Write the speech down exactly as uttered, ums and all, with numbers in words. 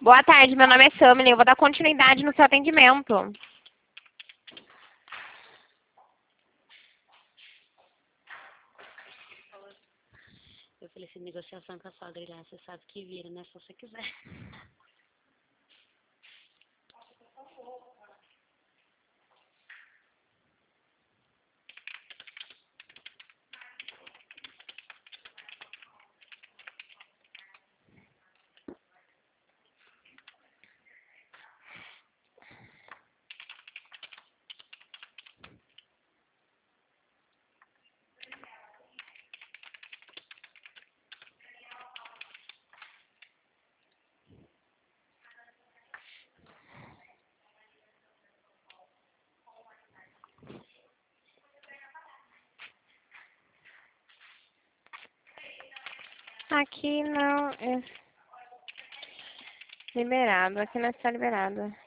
Boa tarde, meu nome é Sammy, eu vou dar continuidade no seu atendimento. Eu falei assim, negociação com a sogra, ele, ah, você sabe que vira, né, se você quiser. Aqui não é liberado, aqui não está liberado.